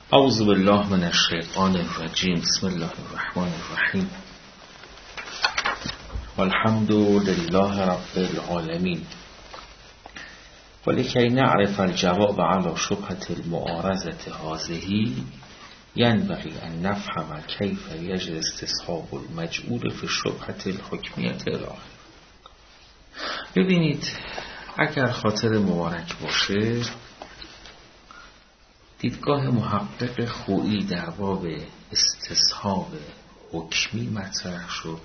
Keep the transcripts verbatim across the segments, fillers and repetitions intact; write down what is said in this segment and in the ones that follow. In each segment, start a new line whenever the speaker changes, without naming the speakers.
اعوذ بالله من الشیطان الرجیم. بسم الله الرحمن الرحیم. والحمد لله رب العالمین. ولکی نعرف الجواب على شبهة المعارضة هذه ينبغي أن نفهم كيف يجري استصحاب المجعول في الشبهة الحكمیة الآخر. ببینید، اگر خاطر مبارک باشه، دیدگاه محقق خویی در باب استصحاب حکمی مطرح شد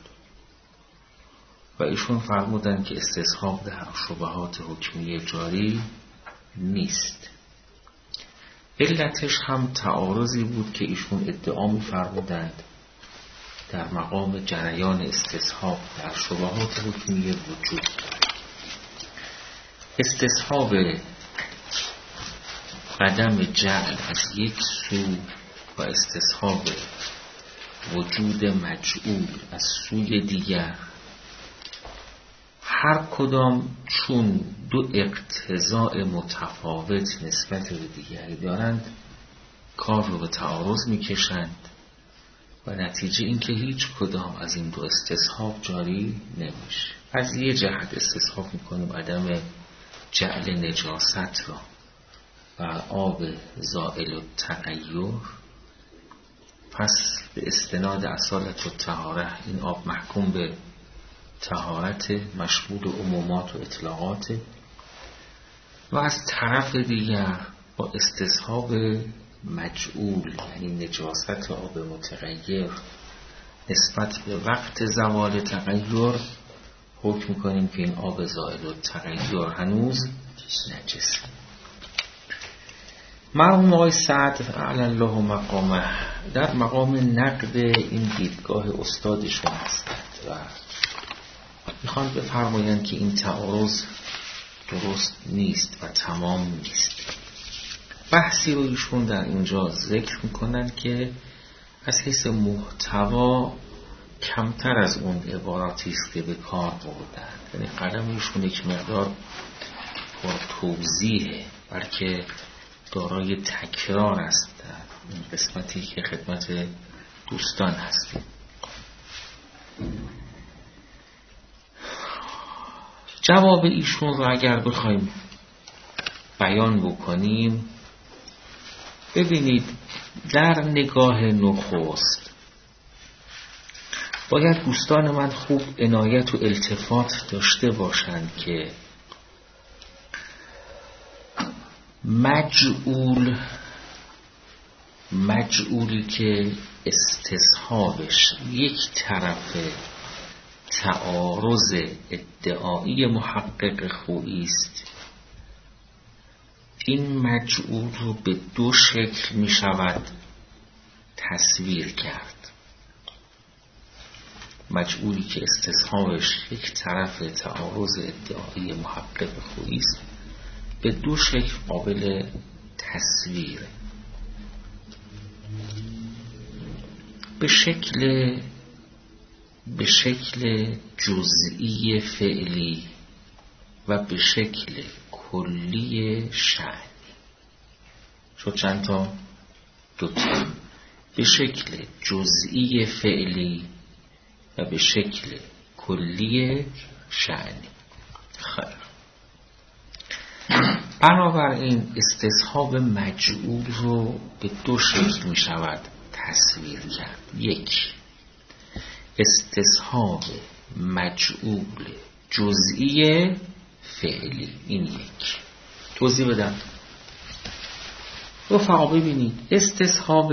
و ایشون فرمودن که استصحاب در شبهات حکمی جاری نیست. علتش هم تعارضی بود که ایشون ادعا می‌فرمودند در مقام جریان استصحاب در شبهات حکمی وجود دارد. استصحاب عدم جعل از یک سو و استصحاب وجود مجعول از سوی دیگر، هر کدام چون دو اقتضاء متفاوت نسبت به دیگری دارند، کار رو به تعارض میکشند و نتیجه این که هیچ کدام از این دو استصحاب جاری نمیشه. از یه جهت استصحاب میکنیم عدم جعل نجاست را و آب زائل التغیر، پس به استناد اصالت الطهاره این آب محکوم به طهارت، مشمول عمومات و اطلاقات، و از طرف دیگر با استصحاب مجعول یعنی نجاست آب متغیر نسبت به وقت زوال تغییر حکم میکنیم که این آب زائل التغیر هنوز نجسه. مرحوم آقای سعد اعلی الله مقامه در مقام نقد این دیدگاه استادشون هستند و میخوان بفرمایند که این تعارض درست نیست و تمام نیست. بحثی رو ایشون در اینجا ذکر میکنن که از حیث محتوا کمتر از اون عباراتی است که به کار بردن، یعنی قلم ایشون یک مقدار با توضیحه، بلکه دارای تکرار است در این قسمتی که خدمت دوستان هستیم. جواب ایشون رو اگر بخوایم بیان بکنیم، ببینید، در نگاه نخست باید دوستان من خوب عنایت و التفات داشته باشند که مجعول مجعولی که استصحابش یک طرف تعارض ادعایی محقق خویی است، این مجعول رو به دو شکل می شود تصویر کرد. مجعولی که استصحابش یک طرف تعارض ادعایی محقق خویی است به دو شکل قابل تصویره. به شکل به شکل جزئی فعلی و به شکل کلی شأنی. شد چند تا؟ دو تا. به شکل جزئی فعلی و به شکل کلی شأنی. خیر. بنابراین استصحاب مجعول رو به دو شکل می شود تصویر کرد. یک، استصحاب مجعول جزئی فعلی. این یک. توضیح بدم. رفقا ببینید، استصحاب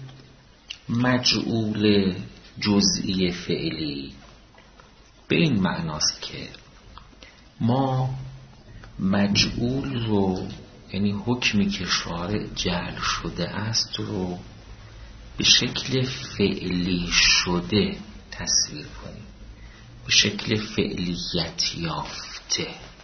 مجعول جزئی فعلی به این معناست که ما مجعول رو، یعنی حکمی که شارع جعل شده است رو به شکل فعلی شده تصویر کنیم، به شکل فعلیت یافته.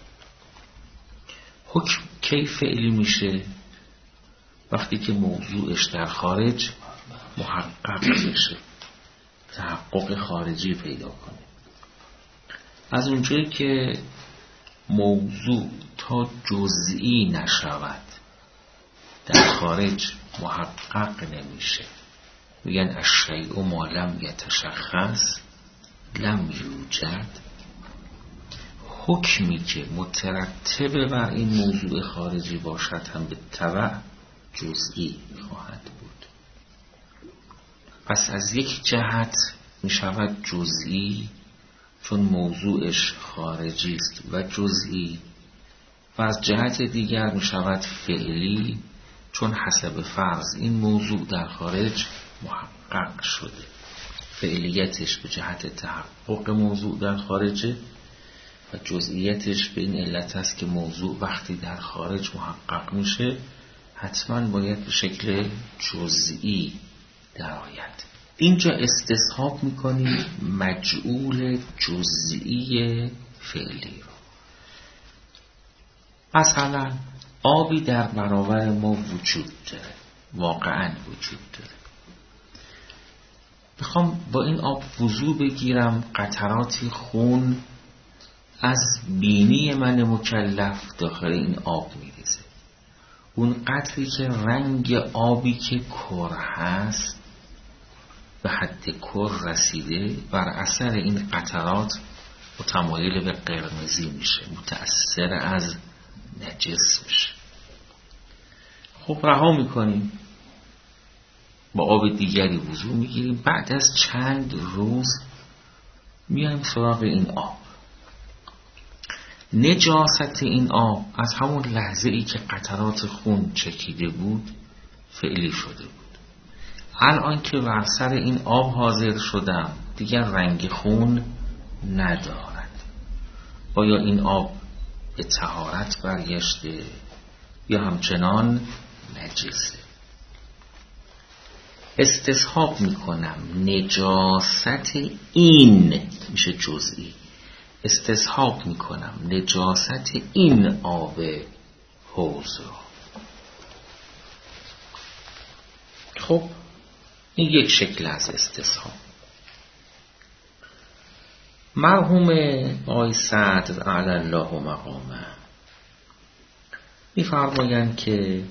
حکم کی فعلی میشه؟ وقتی که موضوعش در خارج محقق بشه، تحقق خارجی پیدا کنه. از اونجایی که موضوع تا جزئی نشود در خارج محقق نمیشه. میگن الشیء ما لم یتشخص لم یوجد. حکمی که مترتب بر این موضوع خارجی باشد هم به تبع جزئی خواهد بود. پس از یک جهت می شود جزئی چون موضوعش خارجی است و جزئی، و از جهت دیگر می شود فعلی چون حسب فرض این موضوع در خارج محقق شده. فعلیتش به جهت تحقق موضوع در خارجه و جزئیتش به این علت است که موضوع وقتی در خارج محقق میشه حتما باید به شکل جزئی درآید. اینجا استصحاب میکنیم مجعول جزئی فعلی رو. مثلا آبی در برابر ما وجود داره، واقعا وجود داره. بخوام با این آب وضو بگیرم، قطراتی خون از بینی من مکلف داخل این آب میریزه. اون قطری که رنگ آبی که کر هست به حد کر رسیده، بر اثر این قطرات متمایل به قرمزی میشه، متأثر از نجس میشه. خب رها میکنیم، با آب دیگری وضو میگیریم. بعد از چند روز میایم سراغ این آب. نجاست این آب از همون لحظه ای که قطرات خون چکیده بود فعلی شده بود. الان که بر سر این آب حاضر شدم دیگر رنگ خون ندارد. آیا این آب به طهارت برگشته یا همچنان نجسه؟ استصحاب میکنم نجاست این میشه جزئی. استصحاب میکنم نجاست این آب حوض رو. خب این یک شکل از استصحاب. مرحوم آقای صدر اعلی الله مقامه میفرمایند که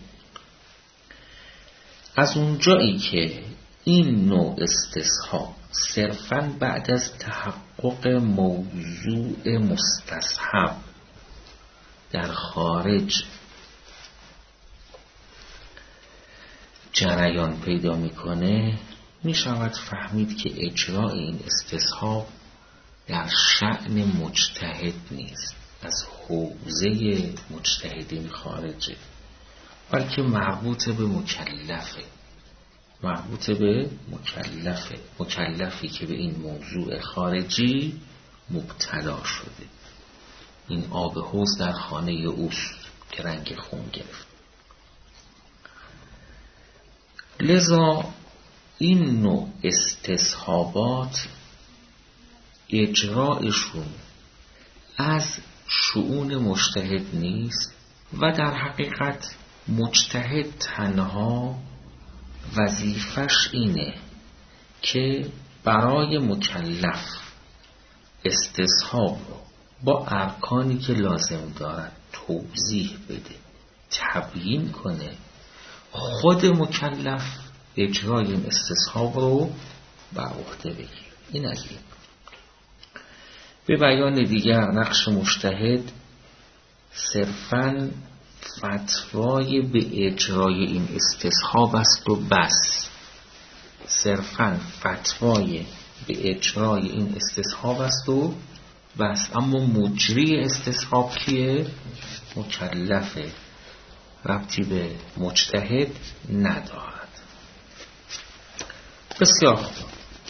از اونجایی که این نوع استصحاب صرفاً بعد از تحقق موضوع مستصحب در خارج جریان پیدا میکنه، میشود فهمید که اجرای این استصحاب در شأن مجتهد نیست، از حوزه مجتهدین خارجه، بلکه مربوط به مکلفه. مربوط به مکلفه مکلفی که به این موضوع خارجی مبتلا شده. این آب حوض در خانه اوست که رنگ خون گرفت. لذا این نوع استصحابات اجرایشون از شؤون مجتهد نیست و در حقیقت مجتهد تنها وظیفش اینه که برای مکلف استصحاب رو با ارکانی که لازم دارد توضیح بده، تبیین کنه. خود مکلف اجرای این استصحاب رو بر عهده بگیره. این از این. به بیان دیگر نقش مجتهد صرفاً فتوای به اجرای این استصحاب است و بس. صرفاً فتوای به اجرای این استصحاب است و بس. اما مجری استصحاب کیه؟ مکلفه، ربطی به مجتهد ندارد. بسیار خوب.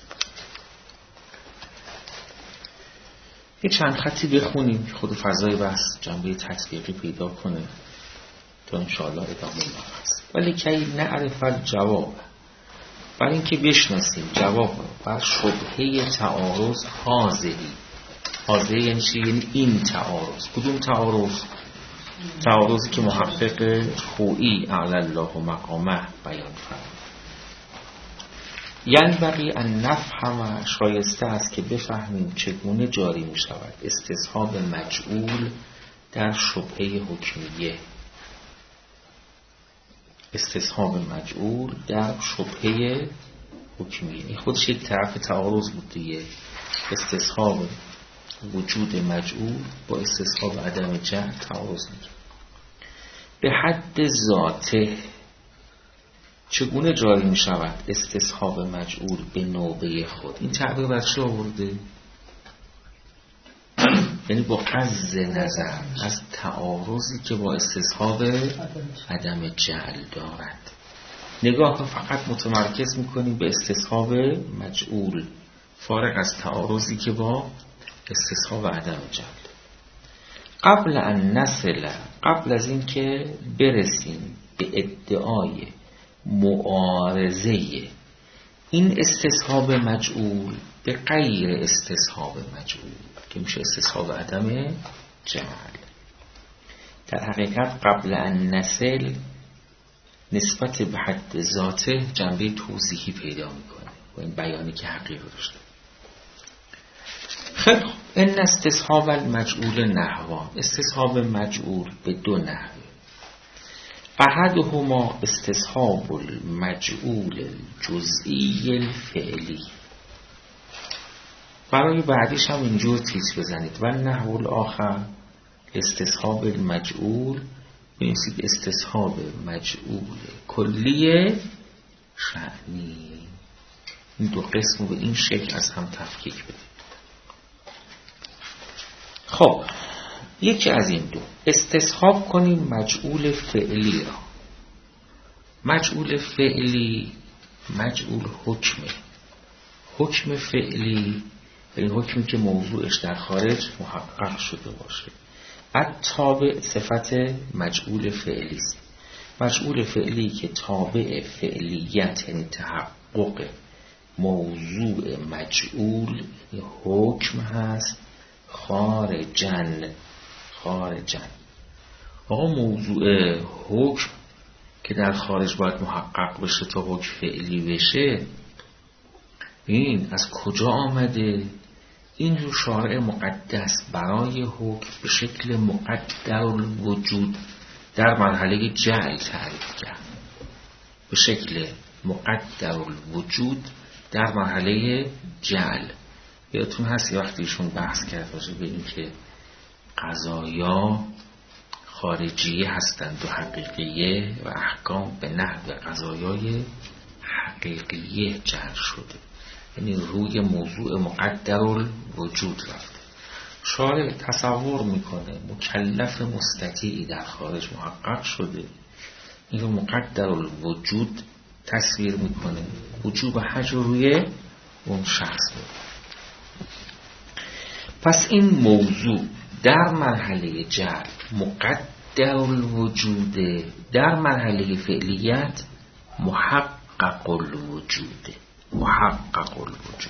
یه چند خطی بخونیم که خود فضای بحث جنبه تطبیقی پیدا کنه تا انشاءالله ادامه هست. ولی که نعرف الجواب، برای اینکه بشناسیم جواب رو بر شبهه تعارض حاضری. حاضری یعنی چی؟ یعنی این تعارض. کدوم تعارض؟ تعارضی که محقق خویی اعلی الله مقامه بیان فرمود. یعنی بقی ان نفهم، شایسته است که بفهمیم چگونه جاری می شود استصحاب مجعول در شبهه حکمیه. استصحاب مجعول در شبهه حکمیه. این خودش یک طرف تعارض بود دیگه. استصحاب وجود مجعول با استصحاب عدم جعل تعارض میگه. به حد ذاته چگونه جاری می شود استصحاب مجعول به نوبه خود؟ این تعبیر بر چه آورده؟ یعنی با قصد نظر از تعارضی که با استصحاب عدم جعل دارد، نگاه فقط متمرکز میکنیم به استصحاب مجعول، فارغ از تعارضی که با استصحاب عدم جعل. قبل ان نصل، قبل از این که برسیم به ادعای معارضه این استصحاب مجعول به غیر استصحاب مجعول که میشه استصحاب عدم جعل، در حقیقت قبل ان نصل نسبت به حد ذاته جنبه توضیحی پیدا میکنه با این بیانی که حقیقی داشته. خیلی این استصحاب المجعول نحوان، استصحاب مجعول به دو نحوه. احدهما استصحاب المجعول الجزئی الفعلی، برای بعدیش هم اینجور تیز بزنید. و نحو الاخر استصحاب المجعول، بنویسید استصحاب مجعول کلی شأنی. این دو قسم به این شکل از هم تفکیک بدید. خب یکی از این دو استصحاب کنیم مجعول فعلی را. مجعول فعلی مجعول حکمه. حکم فعلی این حکمی که موضوعش در خارج محقق شده باشه. التابع صفت مجعول فعلی است. مجعول فعلی که تابع فعلیت یعنی تحقق موضوع مجعول حکم هست خارجن. خارجن آقا موضوع حکم که در خارج باید محقق بشه تا حکم فعلی بشه، این از کجا آمده؟ این رو شارع مقدس برای حکم به شکل مقدر الوجود در مرحله جعل تعریف کرد. به شکل مقدر الوجود در مرحله جعل. یادتون هست یه وقتی ایشون بحث کرد باشه به این که قضایا خارجیه هستند و حقیقیه و احکام به نحو قضایای حقیقیه جعل شده، یعنی روی موضوع مقدر الوجود رفته. شارع تصور میکنه مکلف مستطیعی در خارج محقق شده، این رو مقدر الوجود تصویر میکنه، وجوب حج روی اون شخص میکنه. پس این موضوع در مرحله جعل مقدر الوجود، در مرحله فعلیت محقق الوجود. محقق الوجود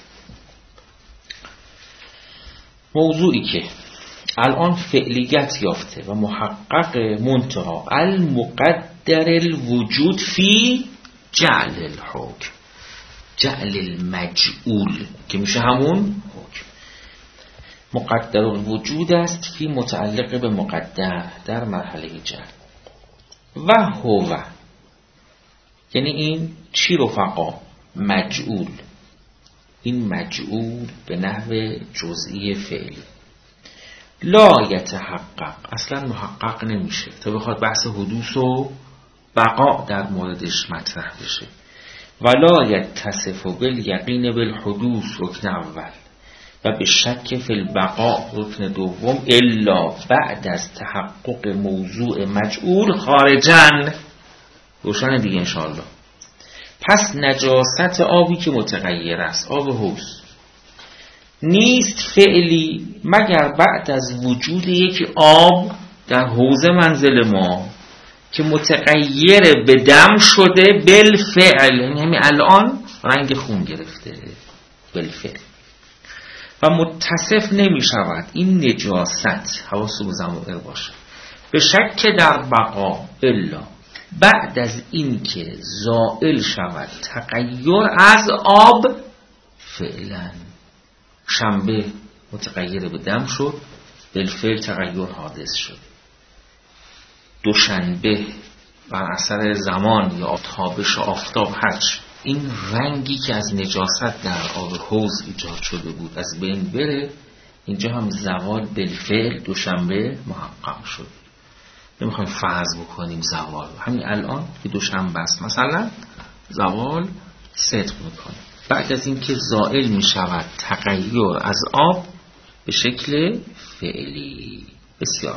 موضوعی که الان فعلیت یافته و محقق منتها المقدر الوجود فی جعل الحکم، جعل المجعول که میشه همون حکم. مقدر الوجود است فی متعلق به مقدر در مرحله جعل. و هو یعنی این چی رفقا؟ مجعول. این مجعول به نحو جزئی فعلی لا یتحقق، اصلا محقق نمیشه تا بخواد بحث حدوث و بقا در موردش مطرح بشه. ولا یتصف بالیقین بالحدوث رکن اول و به شک فی البقاء رکن دوم الا بعد از تحقق موضوع مجعول خارجن. روشن دیگه انشاءالله. پس نجاست آبی که متغیر است، آب حوض، نیست فعلی مگر بعد از وجود یک آب در حوض منزل ما که متغیر به دم شده بالفعل، یعنی الان رنگ خون گرفته بالفعل و متصف نمی شود این نجاست، حواس و ضمائر باشه، به شک در بقا الا بعد از این که زائل شود تغییر از آب فعلا. شنبه متغیر به دم شد، بالفعل تغییر حادث شد. دوشنبه بر اثر زمان یا تابش آفتاب هرچ این رنگی که از نجاست در آب حوض ایجاد شده بود از بین بره، اینجا هم زوال بالفعل دوشنبه محقق شد. نمیخوایم فرض بکنیم زوال، همین الان که دوشنبه است مثلا زوال صدق میکنه. بعد از اینکه زائل میشود تغییر از آب به شکل فعلی. بسیار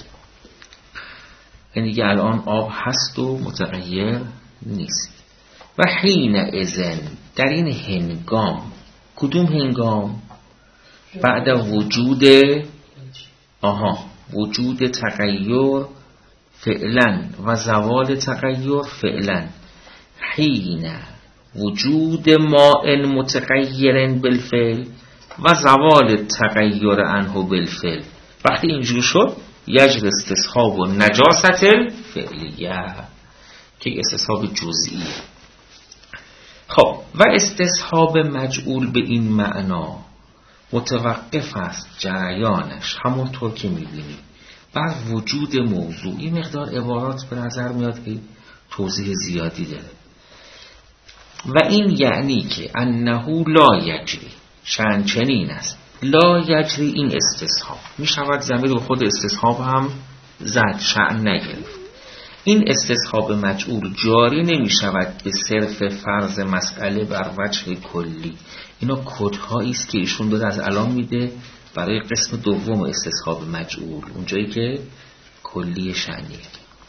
یعنی دیگه الان آب هست و متغیر نیست. و حین اذن، در این هنگام، کدوم هنگام؟ بعد وجود آها وجود تغییر فعلا و زوال تغییر فعلا. حین وجود ماء متغیر بالفعل و زوال تغییر عنه بالفعل. وقتی اینجور شد یجر استصحاب و نجاست الفعلیه که استصحاب جزئی. خب و استصحاب مجعول به این معنا متوقف است جریانش همونطور که می‌بینید بر وجود موضوع. این مقدار عبارات به نظر میاد که توضیح زیادی داره. و این یعنی که انه لا یجری، شأن چنین است، لا یجری این استصحاب می شود ضمیر به خود استصحاب هم زد، شأن نگرفت. این استصحاب مجعول جاری نمی شود به صرف فرض مسئله بر وجه کلی. اینا کدهایی است که ایشون داره از الان میده برای قسم دوم استصحاب مجعول، اونجایی که کلی شأنیه.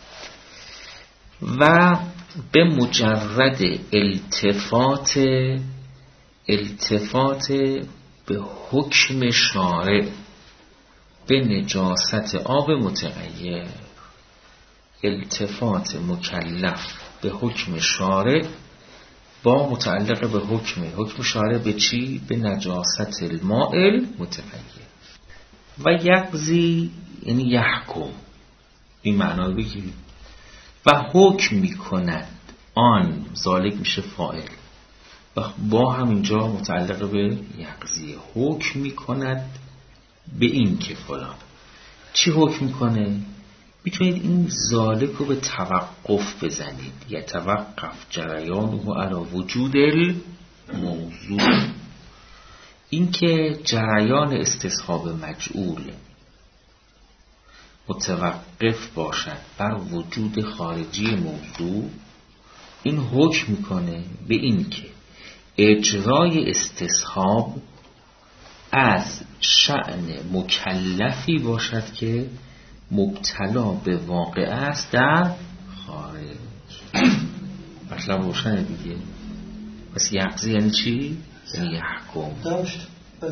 و به مجرد التفات التفات به حکم شارع به نجاست آب متغیر، التفات مکلف به حکم شارع با متعلق به حکم حکم شارع به چی؟ به نجاست الماء متغیر. و یقضی یعنی یحکم، این معنا بگیرید. و حکم میکند آن، ذالک میشه فاعل و با هم اینجا متعلق به یقضی. حکم میکند به این که فلان. چی حکم میکنه؟ میتونید این ذالک رو به توقف بزنید، یا توقف جریانه علی وجود الموضوع. این که جریان استصحاب مجعول متوقف باشد بر وجود خارجی موضوع، این حکم میکنه به این که اجرای استصحاب از شأن مکلفی باشد که مبتلا به واقع است در خارج. مطلب روشنه دیگه. پس یقضی یعنی چی؟ یعنی یحکم.
داشت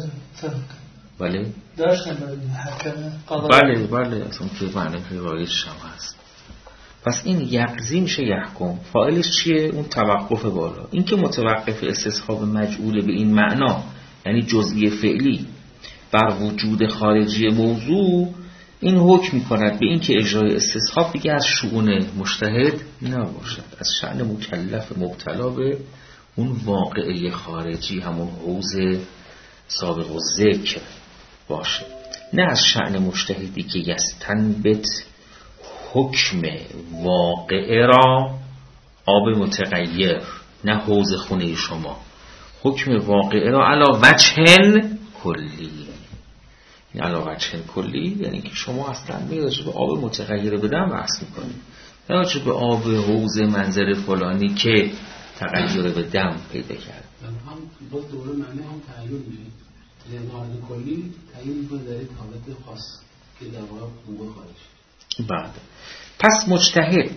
بله
داشت حکم.
بله بله اصلا که معنی روایش هم هست. پس این یقضی میشه یحکم. فاعلش چیه؟ اون توقف بالا. این که متوقف استصحاب مجعول به این معنا یعنی جزئی فعلی بر وجود خارجی موضوع، این حکم میکند به این که اجرای استصحاب دیگه از شؤون مجتهد نباشد، از شأن مکلف مبتلا به اون واقعه خارجی، همون حوض سابق و ذکر باشه، نه از شأن مجتهدی که یستنبت حکم واقعه را آب متغیر، نه حوض خونه شما، حکم واقعه را علا وجهن کلی. این علا وجهن کلی یعنی که شما اصلا میراجع به آب متغیر بدن بحث میکنید، نه راجع به آب حوض منظر فلانی که تغییر به دم پیدا کرد.
هم باز دوره معنی هم تغییر میشه. لمارد کلی تغییر میکنه در یک حالت خاص که در واقع حقوق خارج.
بعد پس مجتهد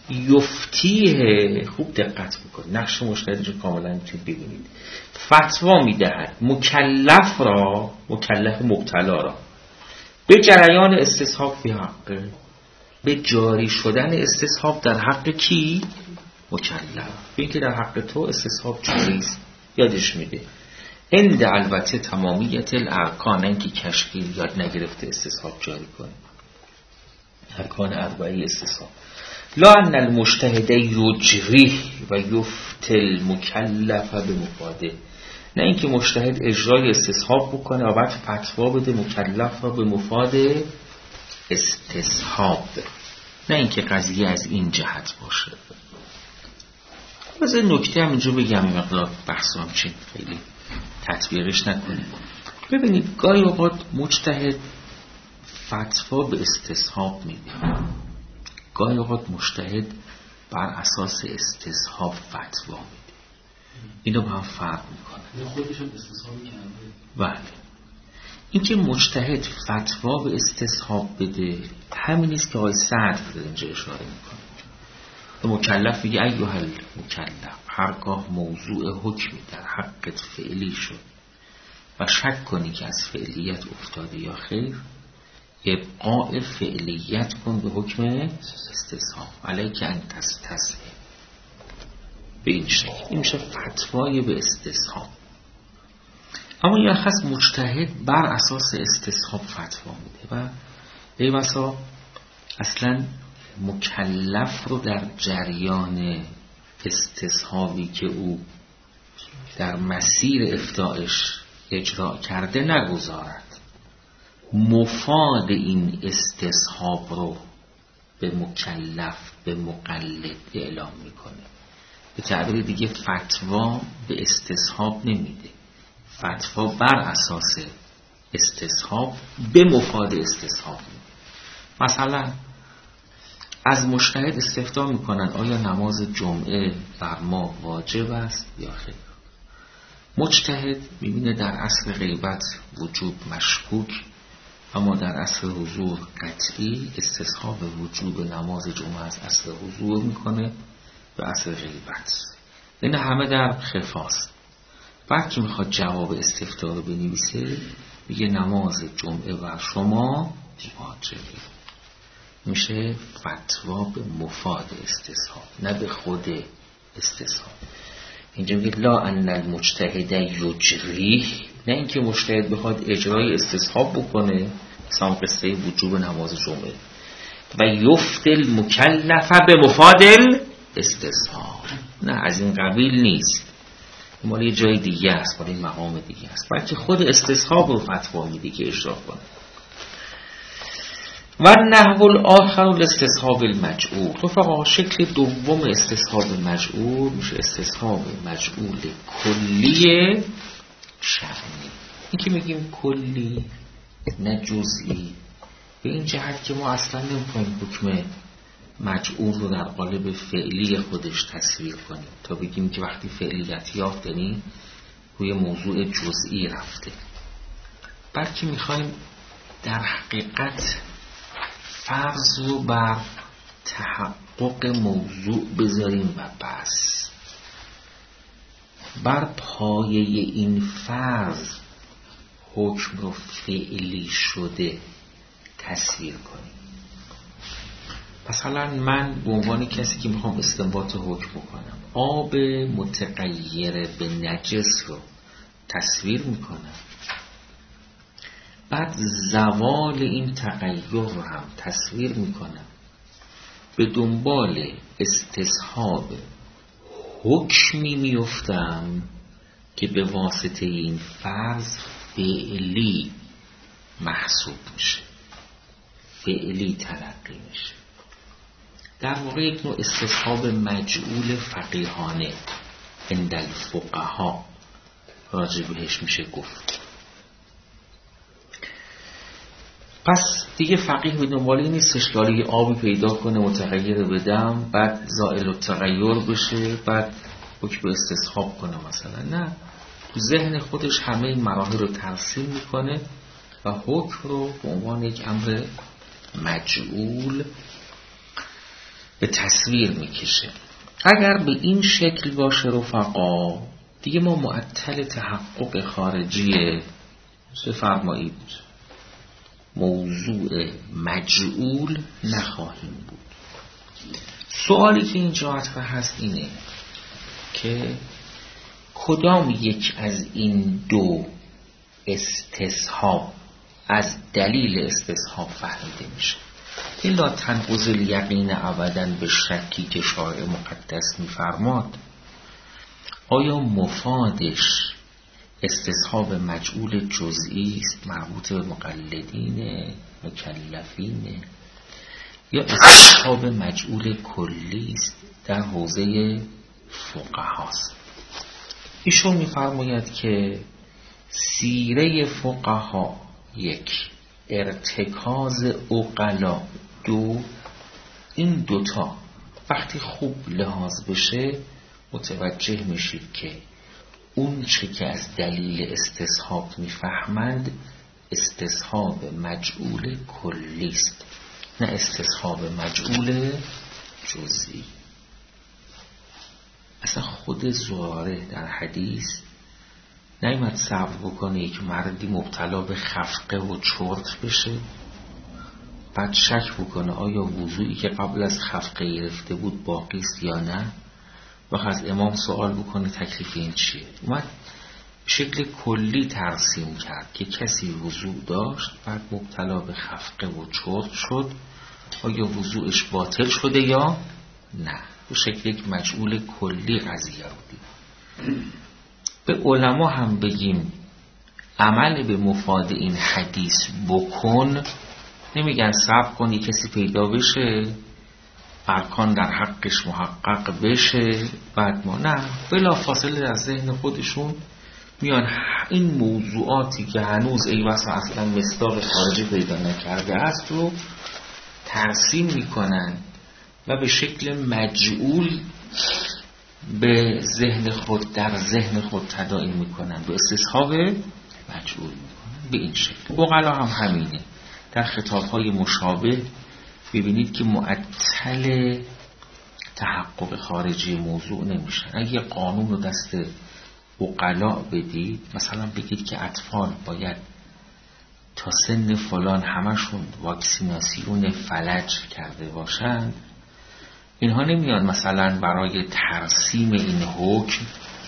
یفتیه، خوب دقت بکنید، نقش مجتهد رو کاملا میتونید ببینید. فتوا میدهد مکلف را، مکلف مبتلا را، به جریان استصحاب فی حقه، به جاری شدن استصحاب در حق کی؟ مکلف. به اینکه در حق تو استصحاب جاری است یادش میده. اند البته تمامیت الارکان، اینکه کشکیل یاد نگرفته استصحاب جاری کنه، ارکان اربعه استصحاب. لا ان المجتهد یجری و یفتل المکلف بمفاده، نه اینکه مجتهد اجرای استصحاب بکنه و بعد فتوا بده مکلف را به مفاد استصحاب. نه اینکه قضیه از این جهت باشه. بذار نکته هم اینجا بگم، این مقدار بحث هم چین خیلی تطبیقش نکنیم. ببینید گاهی اوقات مجتهد فتوا به استصحاب میده، گاهی اوقات مجتهد بر اساس استصحاب فتوا میده. اینو با هم فرق میکنه.
خودش هم استصحاب کرده.
بله. اینکه مجتهد فتوا به استصحاب بده همین نیست که آقای سعد در اینجا اشاره میکنه. مکلف میگه ایها المکلف، هرگاه موضوع حکمی در حقت فعلی شد و شک کنی که از فعلیت افتاده یا خیر، ابقاء فعلیت کن به حکم استصحاب، علیک ان تستصحب. به این شکل این میشه فتوای به استصحاب. اما یا خاص مجتهد بر اساس استصحاب فتوا میده و ای بسا اصلا مکلف رو در جریان استصحابی که او در مسیر افتاعش اجرا کرده نگذارد، مفاد این استصحاب رو به مکلف به مقلد اعلام میکنه. به تعبیر دیگه فتوا به استصحاب نمیده، فتوا بر اساس استصحاب به مفاد استصحاب میده. مثلا از مجتهد استفتا میکنن آیا نماز جمعه بر ما واجب است یا خیر. مجتهد میبینه در اصل غیبت وجوب مشکوک، اما در اصل حضور قطعی. استصحاب وجوب نماز جمعه از اصل حضور میکنه به اصل غیبت. این همه در خفاست. بعد که میخواد جواب استفتا رو بنویسه میگه نماز جمعه بر شما واجبه. میشه فتوا به مفاد استصحاب نه به خود استصحاب. اینجا میگه لا ان المجتهد یجریه، نه اینکه مجتهد بخواد اجرای استصحاب بکنه، مثلا قصه وجوب نماز جمعه، و یفت المکلف به مفاد استصحاب، نه از این قبیل نیست، مال یه جای دیگه است، مال این مقام دیگه است، بلکه خود استصحاب رو فتوا میده که اجرا کنه. و نحو الاخر الاستصحاب المجعول. رفقا شکل دوم استصحاب مجعول میشه استصحاب مجعول کلی شأنی. این که میگیم کلی نه جزئی، به این جهت که ما اصلا نمی‌خوایم حکم مجعول رو در قالب فعلی خودش تصویر کنیم تا بگیم که وقتی فعلیت یافتنی روی موضوع جزئی رفته، بلکه می‌خوایم در حقیقت فرض رو بر تحقق موضوع بذاریم و بس بر پایه این فرض حکم رو فعلی شده تصویر کنیم. مثلا من به عنوان کسی که میخوام استنباط حکم بکنم آب متغیر به نجس رو تصویر میکنم، بعد زوال این تغییر رو هم تصویر میکنم، به دنبال استصحاب حکمی میفتم که به واسطه این فرض فعلی محسوب میشه، فعلی تلقی میشه. در واقع یک نوع استصحاب مجعول فقیهانه عند الفقها راجع بهش میشه گفت. پس دیگه فقیه به دنبال این نیستش که حالا آبی پیدا کنه متغیر بدم بعد زائل التغیر بشه بعد حکم استصحاب کنه مثلا، نه، تو ذهن خودش همه این مراحل رو ترسیم میکنه و حکم رو به عنوان یک امر مجعول به تصویر میکشه. اگر به این شکل باشه رفقا دیگه ما معطل تحقق خارجی بفرمایید موضوع مجعول نخواهیم بود. سوالی که اینجا مطرح هست اینه که کدام یک از این دو استصحاب از دلیل استصحاب فهمیده میشه؟ این لا تنقض الیقین ابداً به شکی که شارع مقدس میفرماد. آیا مفادش استصحاب مجعول جزئی است مربوط به مقلدین مکلفین، یا استصحاب مجعول کلی است در حوزه فقهاست. ایشون می‌فرماید که سیره فقها یک، ارتکاز عقلا دو، این دوتا وقتی خوب لحاظ بشه متوجه میشید که اون چه که از دلیل استصحاب میفهمند استصحاب مجعول کلی است، نه استصحاب مجعول جزئی. اصلا خود زراره در حدیث نیامد صبر بکنه یک مردی مبتلا به خفقه و چرت بشه بعد شک بکنه آیا وضوئی که قبل از خفقه گرفته بود باقی است یا نه، و از امام سوال بکنه تکلیف این چیه. اومد شکل کلی ترسیم کرد که کسی وضوع داشت بعد مبتلا به خفقه و چرت شد، آیا وضوعش باطل شده یا نه. به شکل یک مجعول کلی قضیه بودیم. به علما هم بگیم عمل به مفاد این حدیث بکن، نمیگن صبر کن یک کسی پیدا بشه ارکان در حقش محقق بشه بعد ما، نه، بلا فاصله در ذهن خودشون میان این موضوعاتی که هنوز ای بسا اصلا مصداق خارجی پیدا نکرده است رو ترسیم میکنن و به شکل مجعول به ذهن خود در ذهن خود تداعی میکنن، به استصحاب مجعول میکنن به این شکل. عقلا هم همینه. در خطابهای مشابه ببینید که معطل تحقق خارجی موضوع نمیشن. اگه قانون رو دست عقلا بدید، مثلا بگید که اطفال باید تا سن فلان همشون واکسیناسیون فلج کرده باشند، اینها نمیان مثلا برای ترسیم این حکم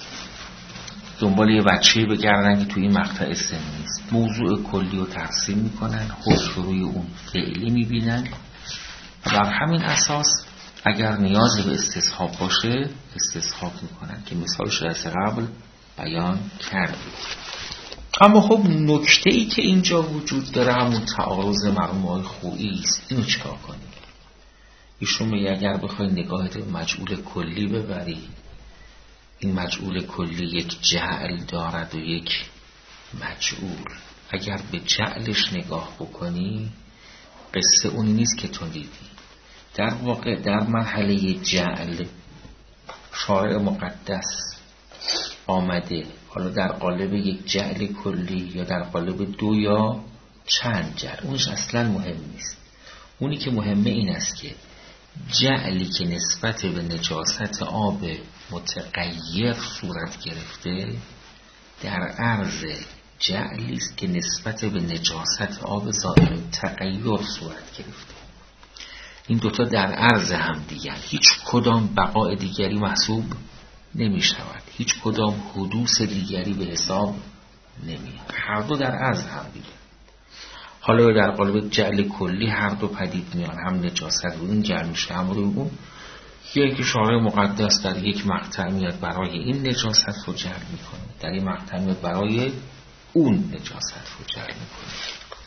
دنبال یه بچه بگردن که توی این مقطع سنی نیست. موضوع کلی رو ترسیم میکنن، حکم روی اون فعلی میبینن و بر همین اساس اگر نیاز به استصحاب باشه استصحاب میکنن که مثالش از قبل بیان کردیم. اما خب نکته ای که اینجا وجود داره همون تعارض مرموهای خویی است. اینو چیکار کنیم؟ ایشون میگه اگر بخوای نگاهت به مجعول کلی ببری، این مجعول کلی یک جعل دارد و یک مجعول. اگر به جعلش نگاه بکنی قصه اونی نیست که تو دیدی. در واقع در مرحله جعل شارع مقدس آمده، حالا در قالب یک جعل کلی یا در قالب دو یا چند جعل، اونش اصلا مهم نیست. اونی که مهمه این است که جعلی که نسبت به نجاست آب متغیر صورت گرفته در عرض جعلی است که نسبت به نجاست آب ظاهر تغییر صورت گرفته. این دوتا در عرض هم دیگر، هیچ کدام بقای دیگری محسوب نمی شود، هیچ کدام حدوث دیگری به حساب نمی، هر دو در عرض هم دیگر. حالا در قالب جعل کلی هر دو پدید میان، هم نجاست رو این جعل میشه هم روی اون، یا اینکه شارع مقدس در یک مقطع میاد برای این نجاست رو جعل میکنه، در این مقطع میاد برای اون نجاست رو جعل میکنه.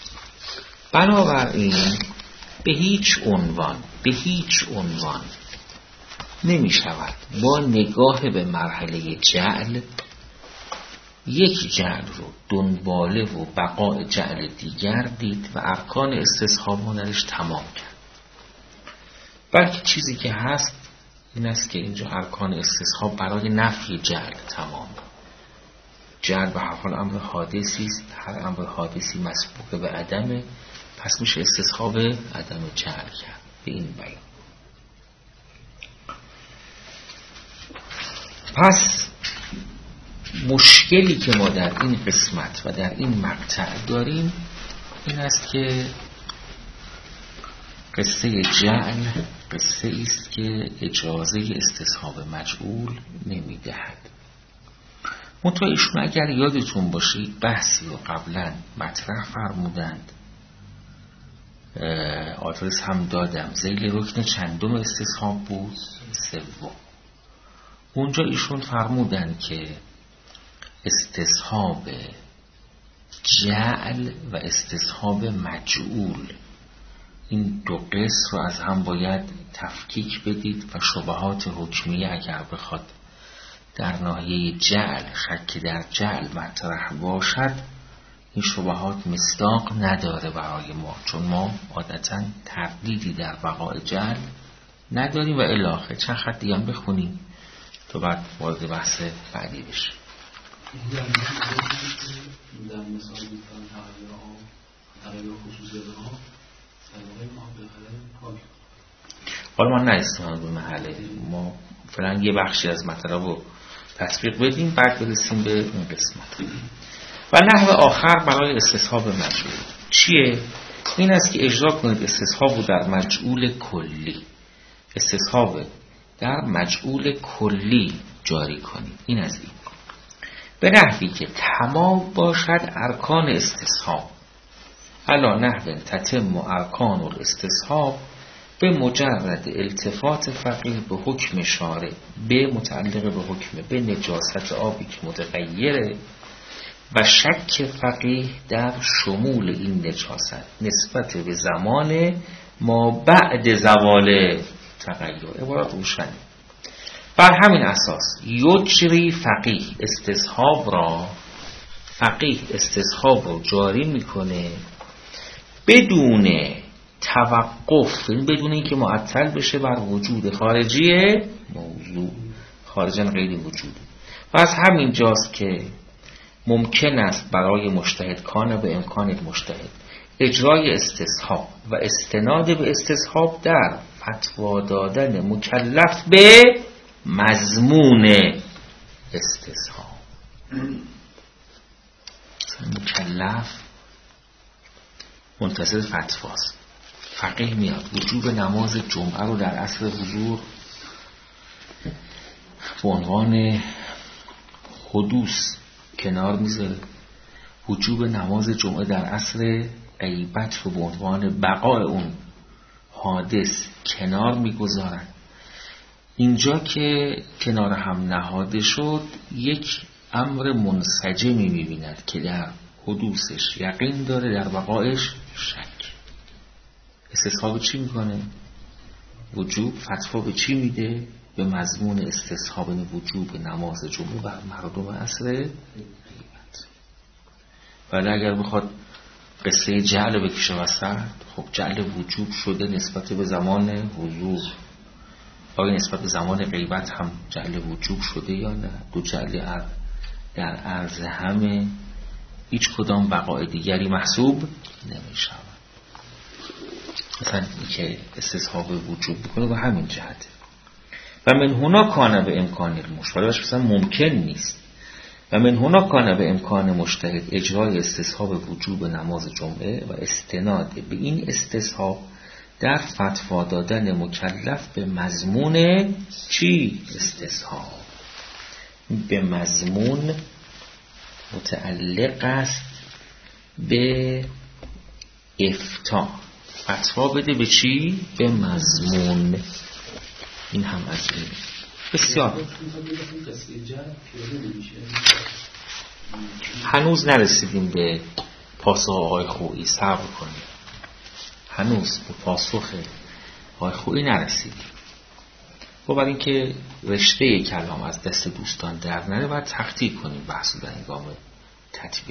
بنابراین به هیچ عنوان به هیچ عنوان نمی شود با نگاه به مرحله جعل یک جعل رو دنباله و بقاء جعل دیگر دید و ارکان استصحاب درش تمام کرد. بلکه چیزی که هست این است که اینجا ارکان استصحاب برای نفی جعل تمام. جعل به هر حال امر حادثی است، هر امر حادثی مسبوق به عدمه، پس میشه استصحاب عدم جعل کرد به این بیان. پس مشکلی که ما در این قسمت و در این مقطع داریم این است که قصه جعل قصه است که اجازه استصحاب مجعول نمیدهد. منتها ایشون اگر یادتون باشید بحثی رو قبلا مطرح فرمودند، آدرس هم دادم، ذیل رکن چندم استصحاب بود؟ سوم. اونجا ایشون فرمودند که استصحاب جعل و استصحاب مجعول این دو قسم رو از هم باید تفکیک بدید و شبهات حکمیه اگر بخواد در ناحیه جعل، شک در جعل مطرح باشد، این شبهات مصداق نداره برای ما، چون ما عادتا تردیدی در بقای جعل نداریم و الاخر چند خط دیگه هم بخونیم تو بعد وارد بحث بعدی بشه.
در مثال میتونم تغییر ها تغییر خصوصی ها سلامه ما بخره پاک.
حالا ما نایستیم به محله، ما فعلا یه بخشی از مطلب رو تطبیق بدیم بعد برسیم به اون قسمت. و نحو آخر برای استصحاب مجعول چیه؟ این است که اجرا کنید استصحاب رو در مجعول کلی، استصحاب در مجعول کلی جاری کنید. این از این به نحوی که تمام باشد ارکان استصحاب، علا نحو تتم ارکان الاستصحاب به مجرد التفات فقیه به حکم شارع، به متعلق به حکم، به نجاست آبی که متغیره و شک فقیه در شمول این نجاست نسبت به زمان ما بعد زوال تغییر. عبارت روشنه. بر همین اساس یجری فقیه استصحاب را، فقیه استصحاب رو جاری میکنه بدون توقف، بدون اینکه معطل بشه بر وجود خارجی موضوع، خارجن غیر وجوده. و از همین جاست که ممکن است برای مجتهد کان به امکان مجتهد اجرای استصحاب و استناد به استصحاب در فتوا دادن مکلف به مضمون استصحاب. مکلف منتظر فتواست، فقیه میاد وجوب نماز جمعه رو در عصر حضور به عنوان حدوث کنار میذاره، وجوب نماز جمعه در عصر غیبت رو به عنوان بقای اون حادث کنار میگذارن. اینجا که کنار هم نهاده شد یک امر منسجمی میبیند که در حدوثش یقین داره، در بقایش شک. استصحاب چی میکنه؟ وجوب فتوا به چی میده؟ به مضمون استصحاب وجوب نماز جمعه بر مردم عصر غیبت. ولی اگر بخواد قصه جعل بکشه وسط، خب جعل وجوب شده نسبت به زمان حضور، آیا نسبت به زمان غیبت هم جعل وجوب شده یا نه؟ دو جعل در عرض همه، هیچ کدام بقای دیگری محسوب نمیشه. مثلا این که استصحاب وجوب بکنه و همین جهته. و من هنا کانه به امکان المجتهد، مثلا ممکن نیست. و من هنا کانه به امکان مجتهد اجرای استصحاب وجوب نماز جمعه و استناد به این استصحاب در فتوا دادن مکلف به مضمون چی؟ استصحاب. به مضمون متعلق است به افتاء، فتوا بده به چی؟ به مضمون. این هم از این بسیار هنوز نرسیدیم به پاسخ آقای خویی، صبر کنیم، هنوز به پاسخ آقای خویی نرسیدیم. و بعد اینکه رشته کلام از دست دوستان در نره باید تخطیب کنیم بحث در هنگام تطبیق.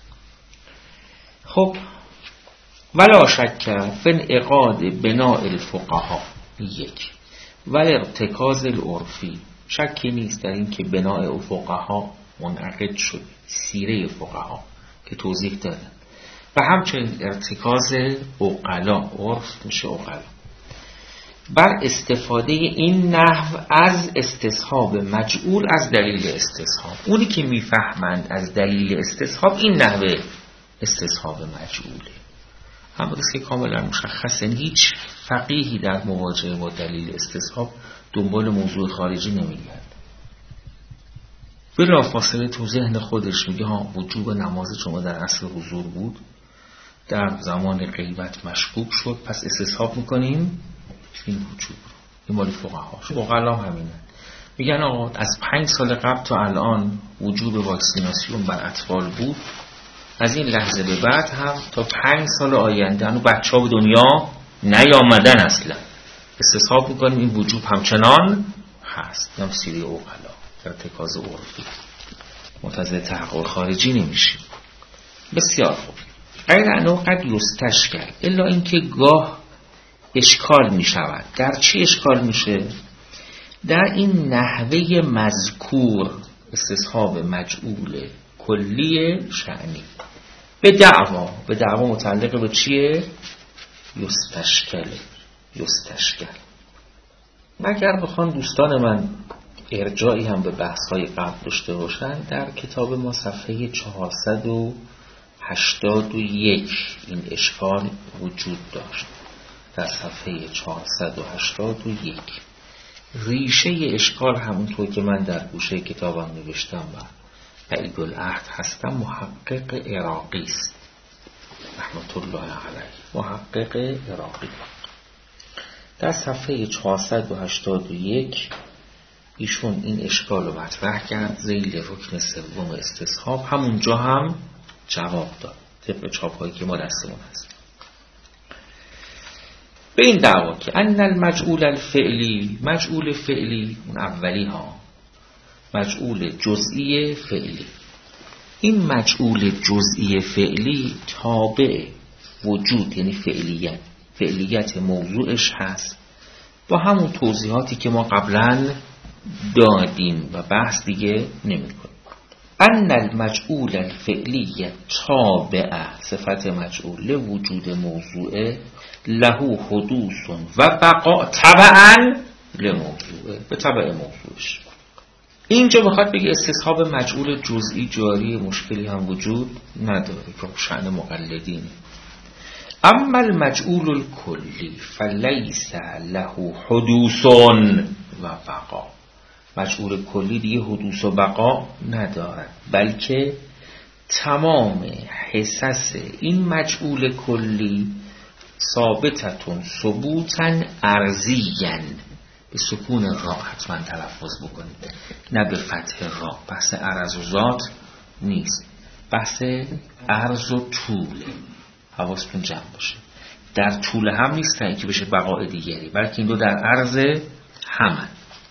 خب ولا شک فانعقاد بناء الفقهاء یک و ارتکاز العرفی، شکی نیست در این که بناء فقها منعقد شد، سیره فقها که توضیح دادن، و همچنین ارتکاز عقلا، عرف میشه عقلا، بر استفاده این نحو از استصحاب مجعول از دلیل استصحاب. اونی که میفهمند از دلیل استصحاب این نحو استصحاب مجعوله. هم است که کاملا مشخصه، هیچ فقیهی در مواجهه با دلیل استصحاب دنبال موضوع خارجی نمیگرد. بلا فاصله تو ذهن خودش میگه ها وجوب نماز جمعه در عصر حضور بود، در زمان غیبت مشکوک شد، پس استصحاب میکنیم این وجوب. این مالی فقهاش فقها همینه، میگن آقا از پنج سال قبل تا الان وجوب واکسیناسیون بر اطفال بود، از این لحظه به بعد هم تا پنج سال آینده هنو بچه ها به دنیا نیامدن اصلا. استصحاب میکنیم این وجوب همچنان هست. نم سیری اوغلا ارتکاز عرفی متضد تحقق خارجی نمیشیم. بسیار خوب. غیر انه قد یستشکل، الا اینکه گاه اشکال میشود. در چی اشکال میشه؟ در این نحوه مذکور، استصحاب مجعول کلی شأنی به دعوا. به دعوا متعلق به چیه؟ یستشکل. یستشکل. مگر بخوان دوستان من ارجاعی هم به بحث‌های قبل داشته باشن، در کتاب ما صفحه چهارصد و هشتاد و یک این اشکال وجود داشت. در صفحه چهارصد و هشتاد و یک ریشه اشکال همونطور که من در گوشه کتابم نوشتم و بعید العهد هستم، محقق عراقی است رحمت الله علیه، محقق عراقی. در صفحه چهارصد و هشتاد و یک ایشون این اشکال رو مطرح کرد ذیل رکن سوم استصحاب. همونجا هم جواب داد طبق چاپ‌هایی که ما دستمون هست به این دعوا که ان المجعول الفعلی، مجعول فعلی اون اولی ها، مجعول جزئی فعلی، این مجعول جزئی فعلی تابع وجود یعنی فعلیت، فعلیت موضوعش هست با همون توضیحاتی که ما قبلا دادیم و بحث دیگه نمی کنیم. ان المجعول الفعلی تابع، صفت مجعول وجود موضوع، له حدوث و بقاء تبعا لموضوع، به تبع موضوعش. اینجا بخواد بگه استصحاب مجعول جزئی جاری، مشکلی هم وجود نداره که شأن مقلدینه. اما المجعول الکلی فلیس له حدوث و بقا، مجعول کلی دیگه حدوث و بقا ندارد، بلکه تمام حصص این مجعول کلی ثابتتون ثبوتا ارضیاً، به سکون را حتما تلفظ بکنید نه به فتح را. بحث عرض و ذات نیست، بحث عرض و طول، حواستون جمع باشه. در طول هم نیست تا اینکه بشه بقای دیگری، بلکه این دو در عرض همن.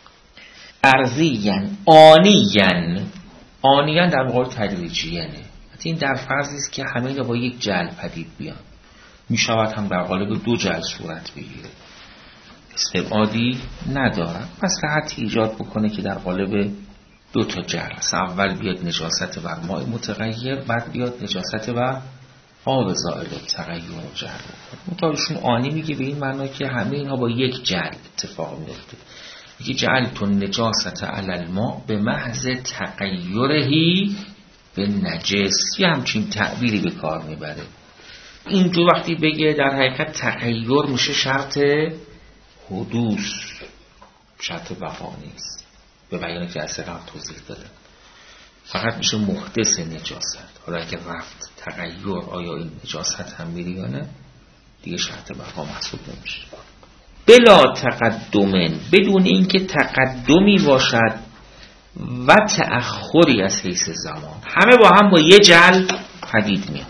ارضیاً آنیاً، آنیاً در مقابل تدریجیاً. این در فرضی است که همه اینا با یک جعل پدید بیان، می شود هم در قالب دو جعل صورت بگیره، استبعادی ندارد. مصلحتی ایجاد بکنه که در قالب دو تا جعل است، اول بیاد نجاست بر ماء متغیر، بعد بیاد نجاست بر آب زائل تغییر و جعل بکنه. مطابقشون آنی میگه به این معنا که همه اینها با یک جعل اتفاق میفته. میگه جعلتون نجاست علی الماء به محض تغیرهی به نجس، یه همچین تعبیری به کار میبره. اینجور وقتی بگه در حقیقت تغییر میشه شرط حدوث، شرط بقا نیست، به بیان که از قبل توضیح دادم. فقط میشه محدث نجاست. حالا اگه رفت تغییر آیا این نجاست هم میری یا نه، دیگه شرط بقا محسوب نمیشه. بلا تقدمن، بدون اینکه تقدمی باشد و تأخری از حیث زمان، همه با هم با یه جعل پدید میاد.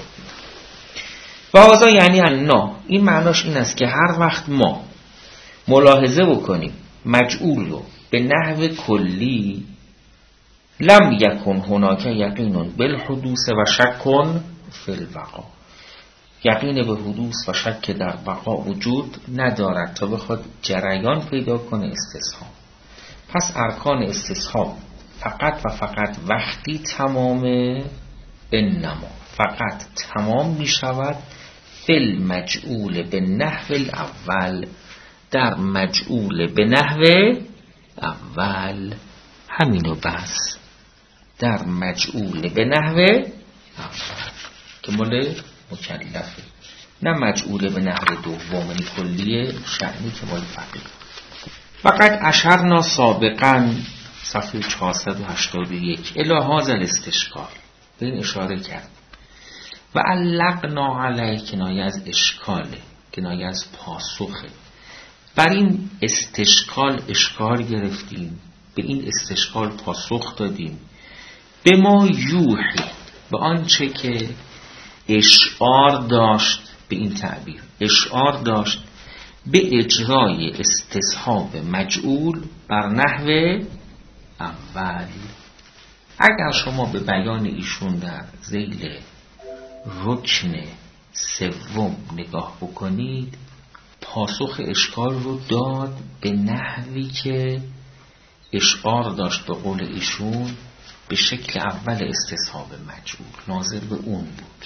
و هذا یعنی انا، این معناش این است که هر وقت ما ملاحظه بکنیم مجعول رو به نحو کلی، لم یکن هناک یقین بالحدوث و شک فی البقا، یقین به حدوث و شک در بقا وجود ندارد تا بخواد جریان پیدا کنه استصحاب. پس ارکان استصحاب فقط و فقط وقتی تمامه، انما فقط تمام می شود فل مجعول به نحو الاول، در مجعول به نحو اول. همینو بس، در مجعول به نحو اول که مال مکلفه، نه مجعول به نحو دوم کلیه شأنی که مال فقیه. فقط اشرنا سابقا صفحه چهارصد و هشتاد و یک الی هذا الاستشکال، به این اشاره کرد. و علقنا علیه، کنایه از اشکاله، کنایه از پاسخه. بر این استشکال اشکال گرفتیم، به این استشکال پاسخ دادیم. به ما یوحی، به آنچه که اشعار داشت به این تعبیر اشعار داشت به اجرای استصحاب مجعول بر نحو اول. اگر شما به بیان ایشون در ذیل رکن سوم نگاه بکنید، پاسخ اشکال رو داد به نحوی که اشعار داشت به قول ایشون به شکل اول استصحاب مجعول، ناظر به اون بود.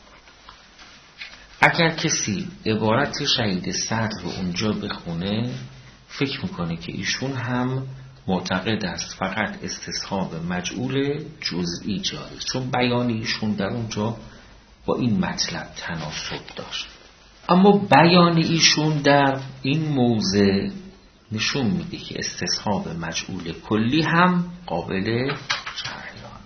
اگر کسی عبارت شهید صدر رو اونجا بخونه فکر میکنه که ایشون هم معتقد است فقط استصحاب مجعول جزئی جاری، چون بیان ایشون در اونجا با این مطلب تناسب داشت. اما بیان ایشون در این موضع نشون میده که استصحاب مجعول کلی هم قابل جریانه.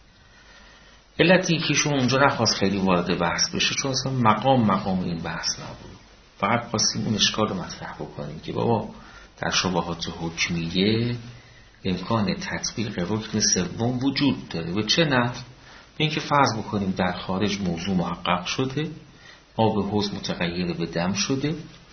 علتی که ایشون اونجا نخواست خیلی وارد بحث بشه، چون اصلا مقام مقام این بحث نبود. فقط خواستیم اون اشکال رو مطرح بکنیم که بابا در شبهات حکمیه امکان تطبیق رکن سوم وجود داره. و چه نه؟ این که فرض بکنیم در خارج موضوع محقق شده، آب حوض متغیر به دم شده،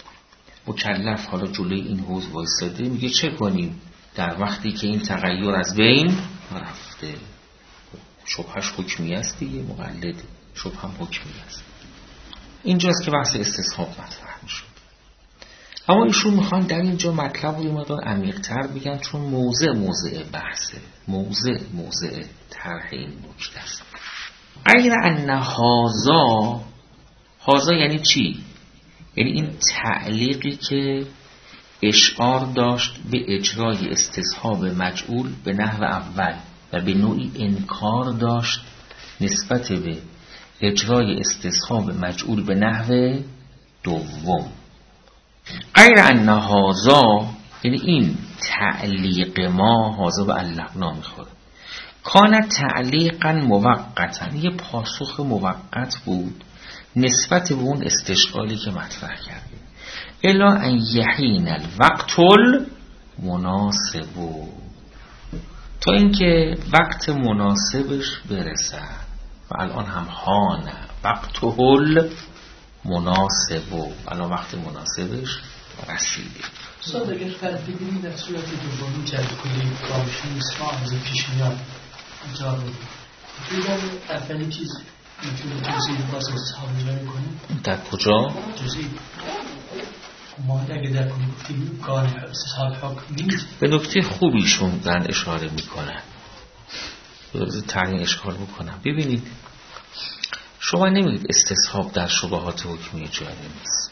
مکلف حالا جلوی این حوض وایساده، میگه چه کنیم در وقتی که این تغییر از بین رفته؟ شبهش حکمی است دیگه، مقلد شبه هم حکمی است. اینجاست که بحث استصحاب مطرح میشد. اما ایشون میخوان در اینجا مطلب رو مقدار عمیق‌تر بگن، چون موضع موضع بحثه، موضع موضع طرح این نکته است. غیر ان هذا، هذا یعنی چی؟ یعنی این تعلیقی که اشعار داشت به اجرای استصحاب مجعول به نحو اول و به نوعی انکار داشت نسبت به اجرای استصحاب مجعول به نحو دوم. غیر ان هذا یعنی این تعلیق ما، هذا به علقنا میخوره، کان تعلیقا موقتا، یه پاسخ موقت بود نسبت به اون استشکالی که مطرح کرده. الا ان یحین الوقت المناسب، تا اینکه وقت مناسبش برسد. و الان هم حان وقته المناسب، الان وقت مناسبش رسیده.
استاد اگر فرق بگیرید در صورت دومی جلب کنید کامشون اسما از پیش میاد جا رو دیگر اولی چیز میتونه جزئی باز استصحاب جاری کنید.
در کجا؟
جزئی ما اگه در کنید گفتیم کار استصحاب حکم نیست.
به نکته خوبیشون دارن اشاره میکنن، بذارید تعیین اشکال بکنم. ببینید شما نمیگید استصحاب در شبهات حکمی جاری نیست،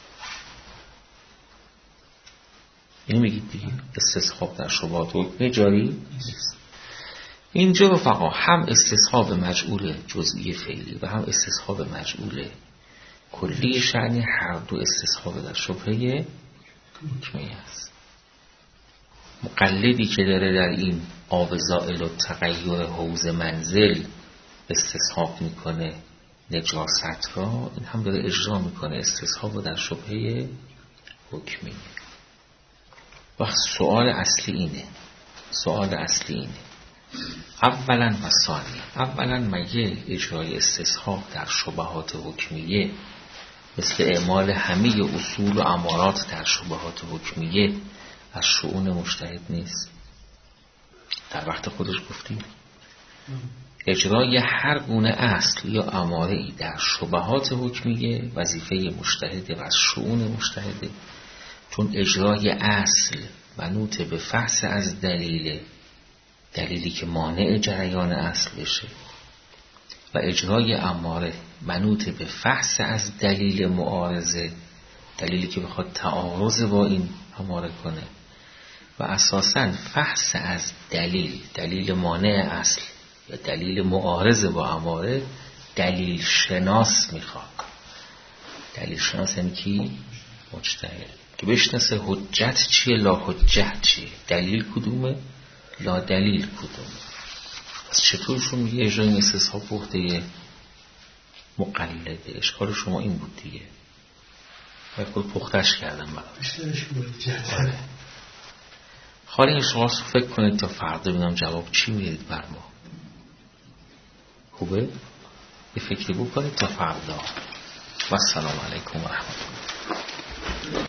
نمیگید دیگه استصحاب در شبهات حکمی جاری نیست. اینجا رفقا هم استصحاب مجعول جزئی فعلی و هم استصحاب مجعول کلی شأنی، هر دو استصحاب در شبهه حکمی است. مقلدی که داره در این آب زائل و تغییر حوض منزل استصحاب میکنه نجاست را، این هم داره اجرا میکنه استصحاب در شبهه حکمی. وقت سوال اصلی اینه، سوال اصلی اینه اولا و ثانی، اولا مگه اجرای استصحاب در شبهات حکمیه مثل اعمال همه اصول و امارات در شبهات حکمیه از شؤون مجتهد نیست؟ در وقت خودش گفتیم اجرای هر گونه اصل یا اماره‌ای در شبهات حکمیه وظیفه مجتهده و از شؤون مجتهده، چون اجرای اصل منوط به فحص از دلیل، دلیلی که مانع جریان اصل بشه، و اجرای اماره منوط به فحص از دلیل معارضه، دلیلی که بخواد تعارض با این اماره کنه، و اساساً فحص از دلیل، دلیل مانع اصل یا دلیل معارض با اماره، دلیل شناس میخواد. دلیل شناس یعنی کی؟ مجتهد، که بشناسه حجت چیه لا حجت چیه، دلیل کدومه لا دلیل کدومه. پس چطورشون میگه اجرای این استصحاب به عهده مقلده؟ اشکال شما این بود دیگه، باید خود پختش کردم برای خالی این شما فکر کنید تا فردا ببینم جواب چی میدید بر ما. خوبه؟ یه فکری بکنید تا فردا. و السلام علیکم و رحمت الله.